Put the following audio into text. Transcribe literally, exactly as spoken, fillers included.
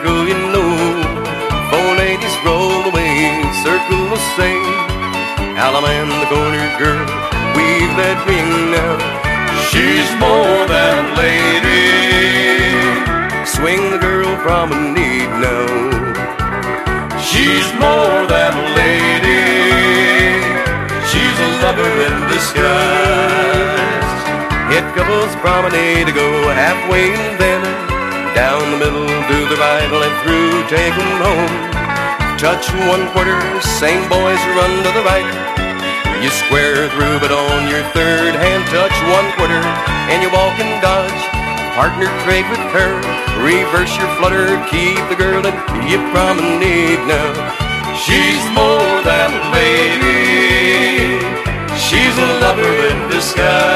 circle, you know. Four ladies roll away, circle will say, Allemande, the corner girl, weave that ring now. She's more than a lady. Swing the girl promenade now. She's more than a lady. She's a lover in disguise. Hit couples promenade to go halfway and then down the middle, do the right, and through, take 'em home. Touch one quarter, same boys run to the right. You square through, but on your third hand, touch one quarter, and you walk and dodge. Partner trade with her, reverse your flutter, keep the girl that you promenade now. She's more than a lady. She's a lover in disguise.